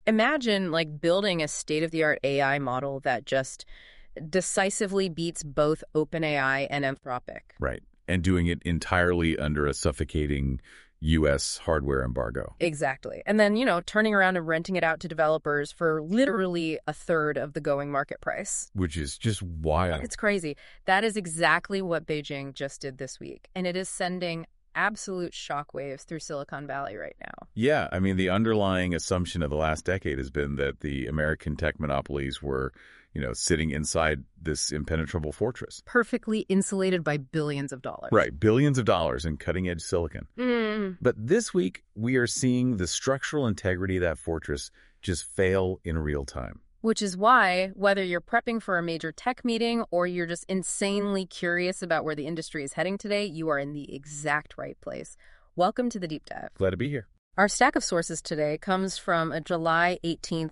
Imagine like building a state-of-the-art AI model that just decisively beats both OpenAI and Anthropic. Right. And doing it entirely under a suffocating U.S. hardware embargo. Exactly. And then, turning around and renting it out to developers for literally a third of the going market price. Which is just wild. It's crazy. That is exactly what Beijing just did this week. And it is sending absolute shockwaves through Silicon Valley right now. Yeah. I mean, the underlying assumption of the last decade has been that the American tech monopolies were, sitting inside this impenetrable fortress. Perfectly insulated by billions of dollars. Right. Billions of dollars in cutting-edge silicon. But this week, we are seeing the structural integrity of that fortress just fail in real time. Which is why, whether you're prepping for a major tech meeting or you're just insanely curious about where the industry is heading today, you are in the exact right place. Welcome to the Deep Dive. Glad to be here. Our stack of sources today comes from a July 18th,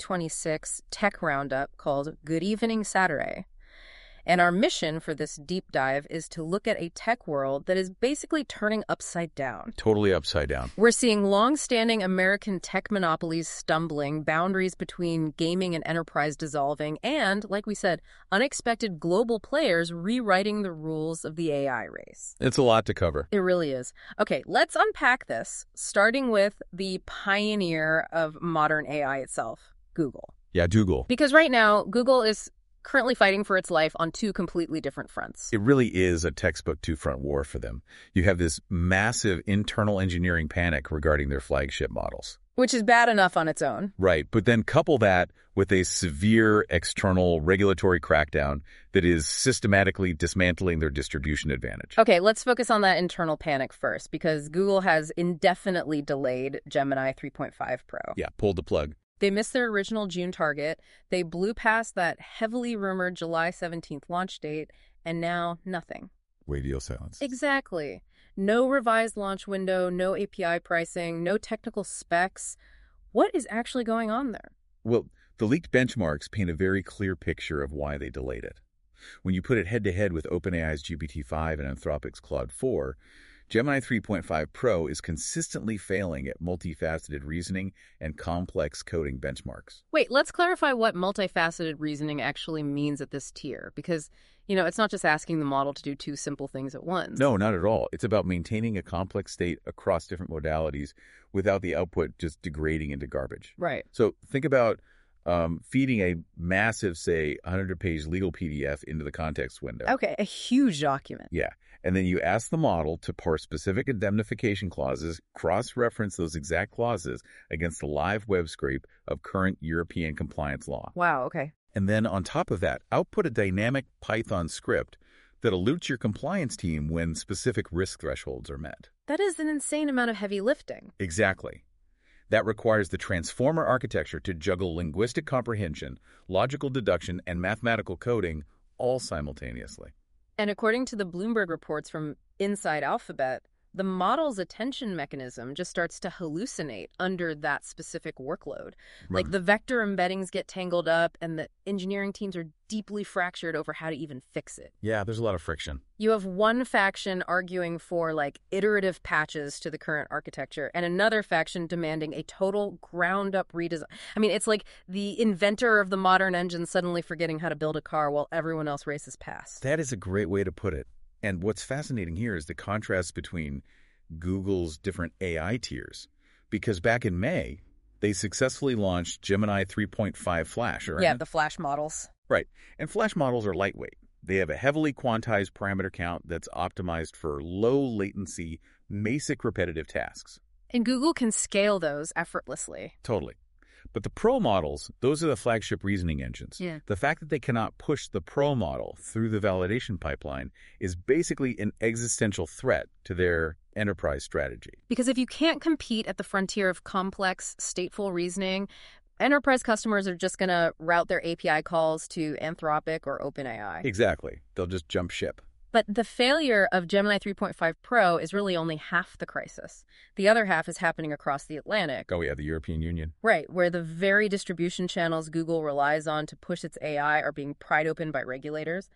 2026 tech roundup called Good Evening Saturday. And our mission for this deep dive is to look at a tech world that is basically turning upside down. Totally upside down. We're seeing long-standing American tech monopolies stumbling, boundaries between gaming and enterprise dissolving, and, like we said, unexpected global players rewriting the rules of the AI race. It's a lot to cover. It really is. Okay, let's unpack this, starting with the pioneer of modern AI itself, Google. Yeah, Google. Because right now, Google is currently fighting for its life on two completely different fronts. It really is a textbook two-front war for them. You have this massive internal engineering panic regarding their flagship models. Which is bad enough on its own. Right, but then couple that with a severe external regulatory crackdown that is systematically dismantling their distribution advantage. Okay, let's focus on that internal panic first, because Google has indefinitely delayed Gemini 3.5 Pro. Yeah, pulled the plug. They missed their original June target, they blew past that heavily rumored July 17th launch date, and now nothing. Radio silence. Exactly. No revised launch window, no API pricing, no technical specs. What is actually going on there? Well, the leaked benchmarks paint a very clear picture of why they delayed it. When you put it head-to-head with OpenAI's GPT-5 and Anthropic's Claude 4, Gemini 3.5 Pro is consistently failing at multifaceted reasoning and complex coding benchmarks. Wait, let's clarify what multifaceted reasoning actually means at this tier, because, it's not just asking the model to do two simple things at once. No, not at all. It's about maintaining a complex state across different modalities without the output just degrading into garbage. Right. So think about feeding a massive, say, 100-page legal PDF into the context window. Okay, a huge document. Yeah. And then you ask the model to parse specific indemnification clauses, cross-reference those exact clauses against the live web scrape of current European compliance law. Wow, okay. And then on top of that, output a dynamic Python script that alerts your compliance team when specific risk thresholds are met. That is an insane amount of heavy lifting. Exactly. That requires the transformer architecture to juggle linguistic comprehension, logical deduction, and mathematical coding all simultaneously. And according to the Bloomberg reports from Inside Alphabet, the model's attention mechanism just starts to hallucinate under that specific workload. Right. Like the vector embeddings get tangled up and the engineering teams are deeply fractured over how to even fix it. Yeah, there's a lot of friction. You have one faction arguing for iterative patches to the current architecture and another faction demanding a total ground-up redesign. I mean, it's like the inventor of the modern engine suddenly forgetting how to build a car while everyone else races past. That is a great way to put it. And what's fascinating here is the contrast between Google's different AI tiers. Because back in May, they successfully launched Gemini 3.5 Flash. Right? Yeah, the Flash models. Right. And Flash models are lightweight. They have a heavily quantized parameter count that's optimized for low latency, basic repetitive tasks. And Google can scale those effortlessly. Totally. But the Pro models, those are the flagship reasoning engines. Yeah. The fact that they cannot push the Pro model through the validation pipeline is basically an existential threat to their enterprise strategy. Because if you can't compete at the frontier of complex, stateful reasoning, enterprise customers are just going to route their API calls to Anthropic or OpenAI. Exactly. They'll just jump ship. But the failure of Gemini 3.5 Pro is really only half the crisis. The other half is happening across the Atlantic. Oh, yeah, the European Union. Right, where the very distribution channels Google relies on to push its AI are being pried open by regulators.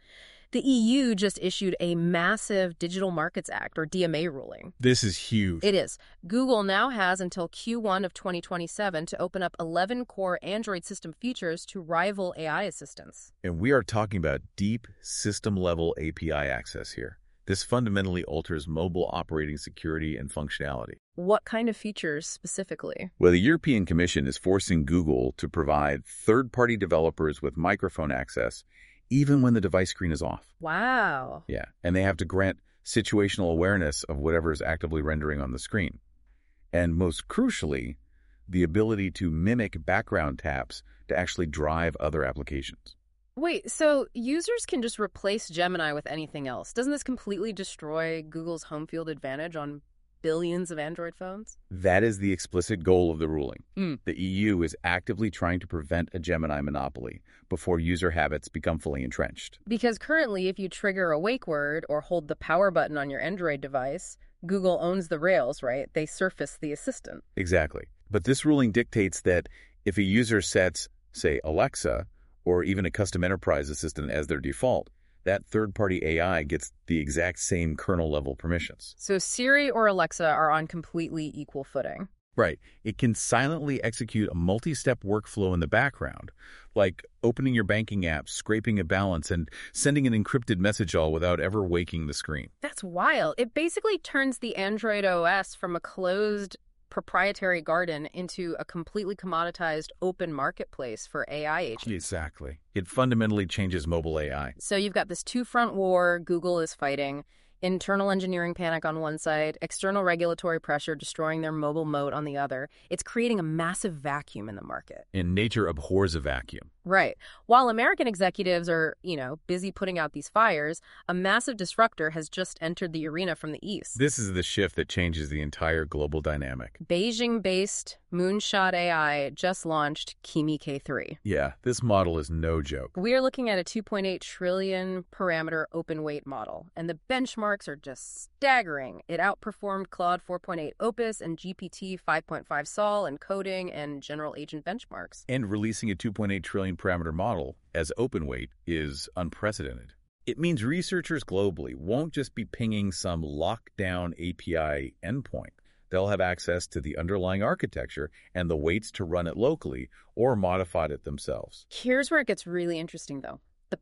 The EU just issued a massive Digital Markets Act, or DMA, ruling. This is huge. It is. Google now has until Q1 of 2027 to open up 11 core Android system features to rival AI assistants. And we are talking about deep system-level API access here. This fundamentally alters mobile operating security and functionality. What kind of features specifically? Well, the European Commission is forcing Google to provide third-party developers with microphone access even when the device screen is off. Wow. Yeah, and they have to grant situational awareness of whatever is actively rendering on the screen. And most crucially, the ability to mimic background taps to actually drive other applications. Wait, so users can just replace Gemini with anything else? Doesn't this completely destroy Google's home field advantage on billions of Android phones? That is the explicit goal of the ruling. Mm. The EU is actively trying to prevent a Gemini monopoly before user habits become fully entrenched. Because currently, if you trigger a wake word or hold the power button on your Android device, Google owns the rails, right? They surface the assistant. Exactly. But this ruling dictates that if a user sets, say, Alexa, or even a custom enterprise assistant as their default, that third-party AI gets the exact same kernel-level permissions. So Siri or Alexa are on completely equal footing. Right. It can silently execute a multi-step workflow in the background, like opening your banking app, scraping a balance, and sending an encrypted message all without ever waking the screen. That's wild. It basically turns the Android OS from a closed proprietary garden into a completely commoditized open marketplace for AI agents. Exactly. It fundamentally changes mobile AI. So you've got this two-front war Google is fighting. Internal engineering panic on one side, external regulatory pressure destroying their mobile moat on the other. It's creating a massive vacuum in the market. And nature abhors a vacuum. Right. While American executives are, busy putting out these fires, a massive disruptor has just entered the arena from the east. This is the shift that changes the entire global dynamic. Beijing-based Moonshot AI just launched Kimi K3. Yeah, this model is no joke. We are looking at a 2.8 trillion parameter open weight model, and the benchmarks are just staggering. It outperformed Claude 4.8 Opus and GPT 5.5 Sol in coding and general agent benchmarks. And releasing a 2.8 trillion parameter model as open weight is unprecedented. It means researchers globally won't just be pinging some lockdown API endpoint. They'll have access to the underlying architecture and the weights to run it locally or modified it themselves. Here's where it gets really interesting, though. The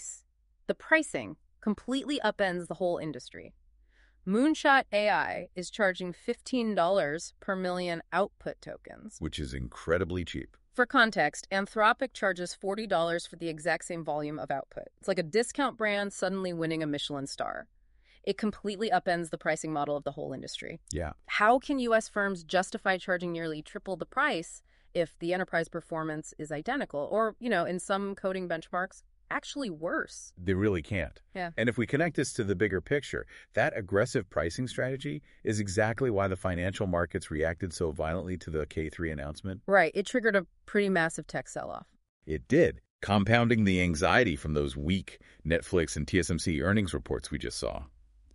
pricing completely upends the whole industry. Moonshot AI is charging $15 per million output tokens, which is incredibly cheap. For context, Anthropic charges $40 for the exact same volume of output. It's like a discount brand suddenly winning a Michelin star. It completely upends the pricing model of the whole industry. Yeah. How can U.S. firms justify charging nearly triple the price if the enterprise performance is identical or, in some coding benchmarks, actually worse? They really can't. Yeah. And if we connect this to the bigger picture, that aggressive pricing strategy is exactly why the financial markets reacted so violently to the K3 announcement. Right. It triggered a pretty massive tech sell-off. It did, compounding the anxiety from those weak Netflix and TSMC earnings reports we just saw.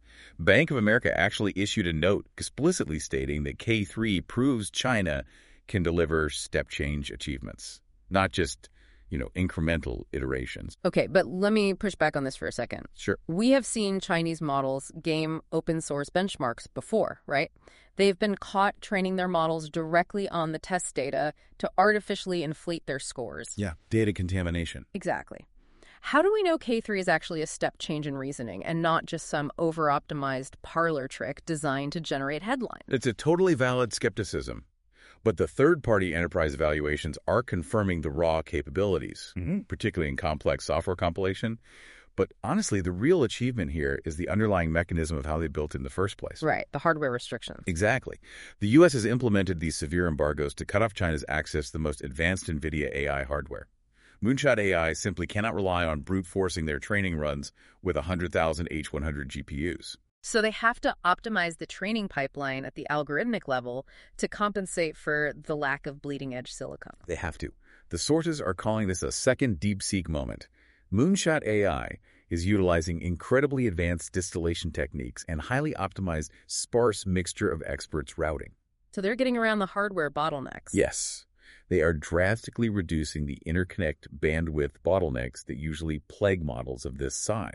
Bank of America actually issued a note explicitly stating that K3 proves China can deliver step change achievements, not just incremental iterations. Okay, but let me push back on this for a second. Sure. We have seen Chinese models game open source benchmarks before, right? They've been caught training their models directly on the test data to artificially inflate their scores. Yeah, data contamination. Exactly. How do we know K3 is actually a step change in reasoning and not just some over-optimized parlor trick designed to generate headlines? It's a totally valid skepticism. But the third-party enterprise evaluations are confirming the raw capabilities, particularly in complex software compilation. But honestly, the real achievement here is the underlying mechanism of how they built in the first place. Right, the hardware restrictions. Exactly. The U.S. has implemented these severe embargoes to cut off China's access to the most advanced NVIDIA AI hardware. Moonshot AI simply cannot rely on brute forcing their training runs with 100,000 H100 GPUs. So they have to optimize the training pipeline at the algorithmic level to compensate for the lack of bleeding-edge silicon. They have to. The sources are calling this a second DeepSeek moment. Moonshot AI is utilizing incredibly advanced distillation techniques and highly optimized sparse mixture of experts routing. So they're getting around the hardware bottlenecks. Yes. They are drastically reducing the interconnect bandwidth bottlenecks that usually plague models of this size.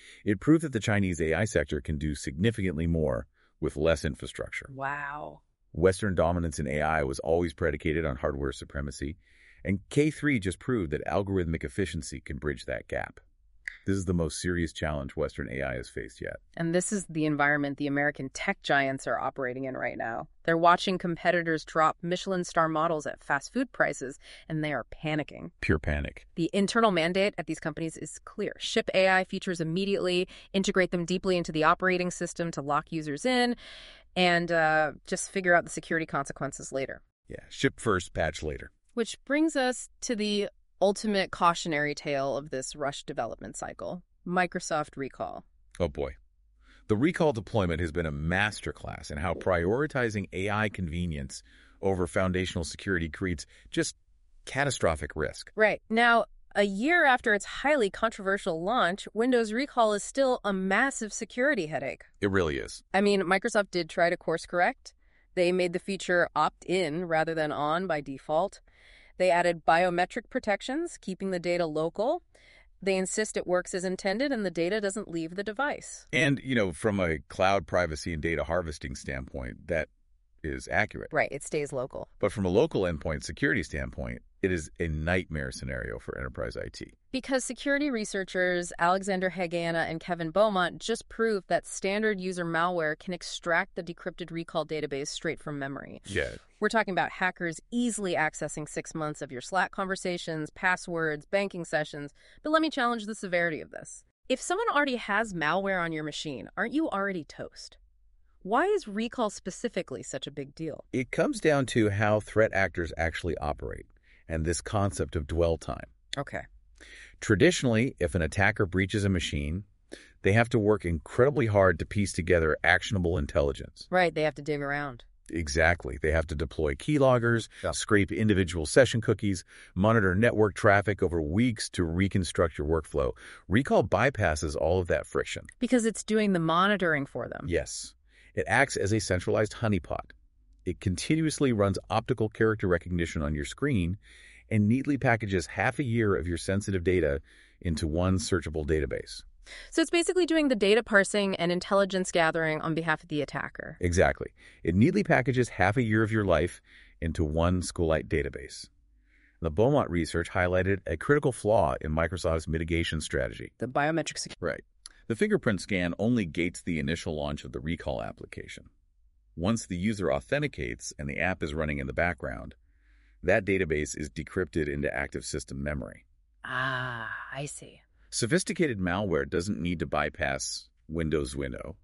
It proved that the Chinese AI sector can do significantly more with less infrastructure. Wow. Western dominance in AI was always predicated on hardware supremacy, and K3 just proved that algorithmic efficiency can bridge that gap. This is the most serious challenge Western AI has faced yet. And this is the environment the American tech giants are operating in right now. They're watching competitors drop Michelin star models at fast food prices, and they are panicking. Pure panic. The internal mandate at these companies is clear. Ship AI features immediately, integrate them deeply into the operating system to lock users in, and just figure out the security consequences later. Yeah, ship first, patch later. Which brings us to the ultimate cautionary tale of this rushed development cycle, Microsoft recall. Oh boy. The recall deployment has been a masterclass in how prioritizing AI convenience over foundational security creates just catastrophic risk. Right. Now, a year after its highly controversial launch, Windows Recall is still a massive security headache. It really is. I mean, Microsoft did try to course correct. They made the feature opt-in rather than on by default. They added biometric protections, keeping the data local. They insist it works as intended and the data doesn't leave the device. And, from a cloud privacy and data harvesting standpoint, that is accurate. Right, it stays local. But from a local endpoint security standpoint, it is a nightmare scenario for enterprise IT. Because security researchers Alexander Hagana and Kevin Beaumont just proved that standard user malware can extract the decrypted recall database straight from memory. Yeah. We're talking about hackers easily accessing 6 months of your Slack conversations, passwords, banking sessions. But let me challenge the severity of this. If someone already has malware on your machine, aren't you already toast? Why is recall specifically such a big deal? It comes down to how threat actors actually operate and this concept of dwell time. Okay. Traditionally, if an attacker breaches a machine, they have to work incredibly hard to piece together actionable intelligence. Right, they have to dig around. Exactly. They have to deploy keyloggers, scrape individual session cookies, monitor network traffic over weeks to reconstruct your workflow. Recall bypasses all of that friction. Because it's doing the monitoring for them. Yes. It acts as a centralized honeypot. It continuously runs optical character recognition on your screen and neatly packages half a year of your sensitive data into one searchable database. So it's basically doing the data parsing and intelligence gathering on behalf of the attacker. Exactly. It neatly packages half a year of your life into one SQLite database. The Beaumont research highlighted a critical flaw in Microsoft's mitigation strategy. The biometric security. Right. The fingerprint scan only gates the initial launch of the recall application. Once the user authenticates and the app is running in the background, that database is decrypted into active system memory. Ah, I see. Sophisticated malware doesn't need to bypass Windows window.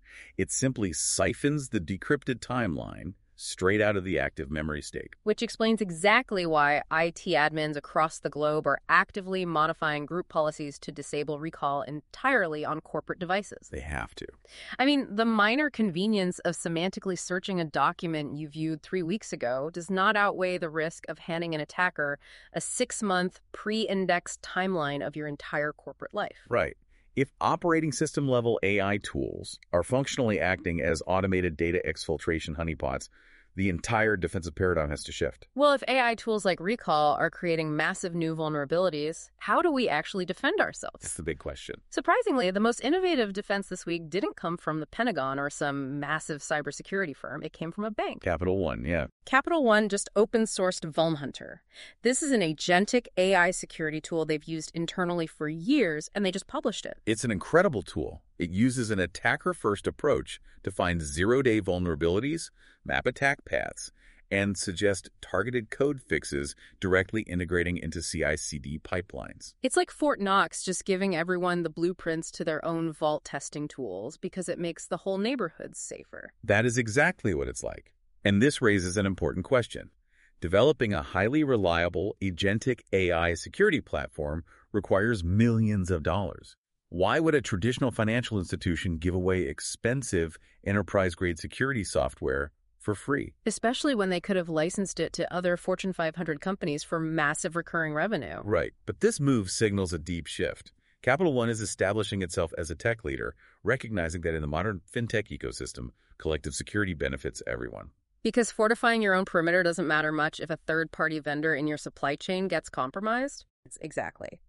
It simply siphons the decrypted timeline straight out of the active memory state. Which explains exactly why IT admins across the globe are actively modifying group policies to disable recall entirely on corporate devices. They have to. I mean, the minor convenience of semantically searching a document you viewed 3 weeks ago does not outweigh the risk of handing an attacker a 6-month pre-indexed timeline of your entire corporate life. Right. If operating system level AI tools are functionally acting as automated data exfiltration honeypots, the entire defensive paradigm has to shift. Well, if AI tools like Recall are creating massive new vulnerabilities, how do we actually defend ourselves? That's the big question. Surprisingly, the most innovative defense this week didn't come from the Pentagon or some massive cybersecurity firm. It came from a bank. Capital One, yeah. Capital One just open-sourced VulnHunter. This is an agentic AI security tool they've used internally for years, and they just published it. It's an incredible tool. It uses an attacker-first approach to find zero-day vulnerabilities, map attack paths, and suggest targeted code fixes directly integrating into CI/CD pipelines. It's like Fort Knox just giving everyone the blueprints to their own vault testing tools because it makes the whole neighborhood safer. That is exactly what it's like. And this raises an important question. Developing a highly reliable agentic AI security platform requires millions of dollars. Why would a traditional financial institution give away expensive enterprise-grade security software for free? Especially when they could have licensed it to other Fortune 500 companies for massive recurring revenue. Right, but this move signals a deep shift. Capital One is establishing itself as a tech leader, recognizing that in the modern fintech ecosystem, collective security benefits everyone. Because fortifying your own perimeter doesn't matter much if a third-party vendor in your supply chain gets compromised? Exactly.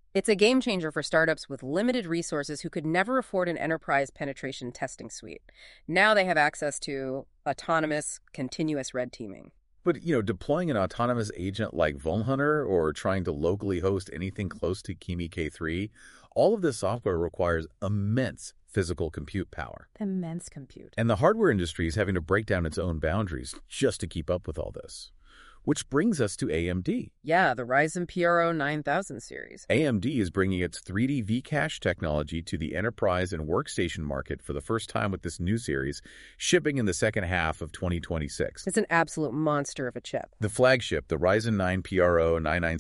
It's a game changer for startups with limited resources who could never afford an enterprise penetration testing suite. Now they have access to autonomous, continuous red teaming. But, deploying an autonomous agent like Vulnhunter or trying to locally host anything close to Kimi K3, all of this software requires immense physical compute power. Immense compute. And the hardware industry is having to break down its own boundaries just to keep up with all this. Which brings us to AMD. Yeah, the Ryzen PRO 9000 series. AMD is bringing its 3D V-Cache technology to the enterprise and workstation market for the first time with this new series, shipping in the second half of 2026. It's an absolute monster of a chip. The flagship, the Ryzen 9 PRO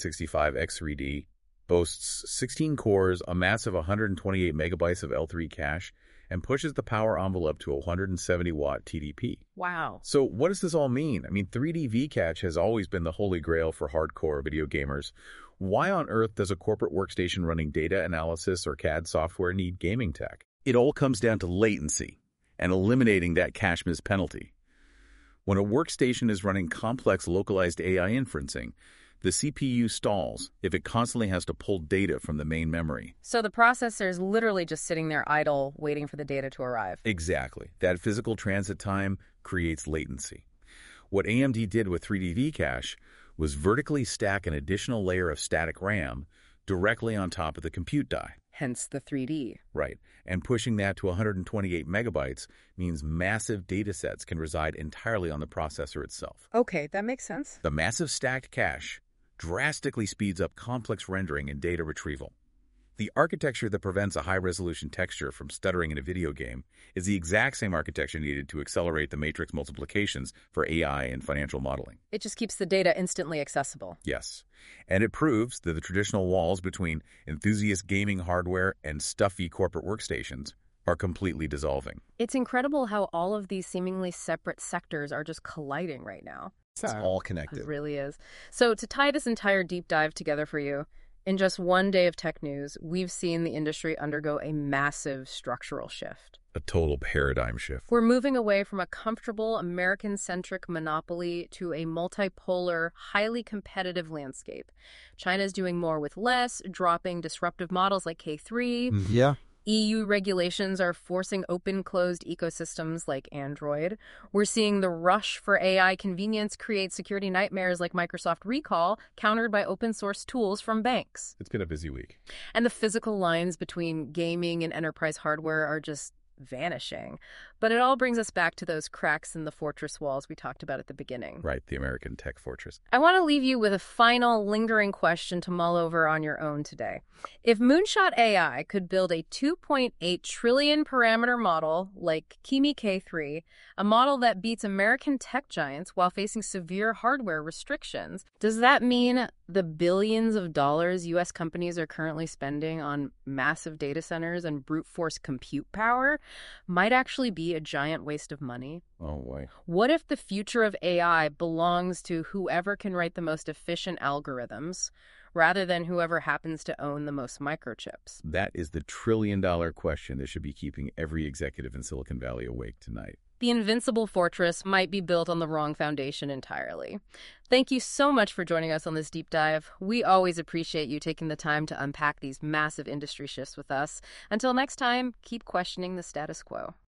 9965X3D, boasts 16 cores, a massive 128 megabytes of L3 cache, and pushes the power envelope to a 170-watt TDP. Wow. So what does this all mean? 3D V-Cache has always been the holy grail for hardcore video gamers. Why on earth does a corporate workstation running data analysis or CAD software need gaming tech? It all comes down to latency and eliminating that cache miss penalty. When a workstation is running complex localized AI inferencing, the CPU stalls if it constantly has to pull data from the main memory. So the processor is literally just sitting there idle, waiting for the data to arrive. Exactly. That physical transit time creates latency. What AMD did with 3D V-Cache was vertically stack an additional layer of static RAM directly on top of the compute die. Hence the 3D. Right. And pushing that to 128 megabytes means massive data sets can reside entirely on the processor itself. Okay, that makes sense. The massive stacked cache drastically speeds up complex rendering and data retrieval. The architecture that prevents a high-resolution texture from stuttering in a video game is the exact same architecture needed to accelerate the matrix multiplications for AI and financial modeling. It just keeps the data instantly accessible. Yes, and it proves that the traditional walls between enthusiast gaming hardware and stuffy corporate workstations are completely dissolving. It's incredible how all of these seemingly separate sectors are just colliding right now. It's all connected. It really is. So to tie this entire deep dive together for you, in just one day of tech news, we've seen the industry undergo a massive structural shift. A total paradigm shift. We're moving away from a comfortable American-centric monopoly to a multipolar, highly competitive landscape. China's doing more with less, dropping disruptive models like K3. Yeah. EU regulations are forcing open-closed ecosystems like Android. We're seeing the rush for AI convenience create security nightmares like Microsoft Recall, countered by open-source tools from banks. It's been a busy week. And the physical lines between gaming and enterprise hardware are just vanishing. But it all brings us back to those cracks in the fortress walls we talked about at the beginning. Right, the American tech fortress. I want to leave you with a final lingering question to mull over on your own today. If Moonshot AI could build a 2.8 trillion parameter model like Kimi K3, a model that beats American tech giants while facing severe hardware restrictions, does that mean the billions of dollars U.S. companies are currently spending on massive data centers and brute force compute power might actually be a giant waste of money? Oh, boy. What if the future of AI belongs to whoever can write the most efficient algorithms, rather than whoever happens to own the most microchips? That is the trillion-dollar question that should be keeping every executive in Silicon Valley awake tonight. The invincible fortress might be built on the wrong foundation entirely. Thank you so much for joining us on this deep dive. We always appreciate you taking the time to unpack these massive industry shifts with us. Until next time, keep questioning the status quo.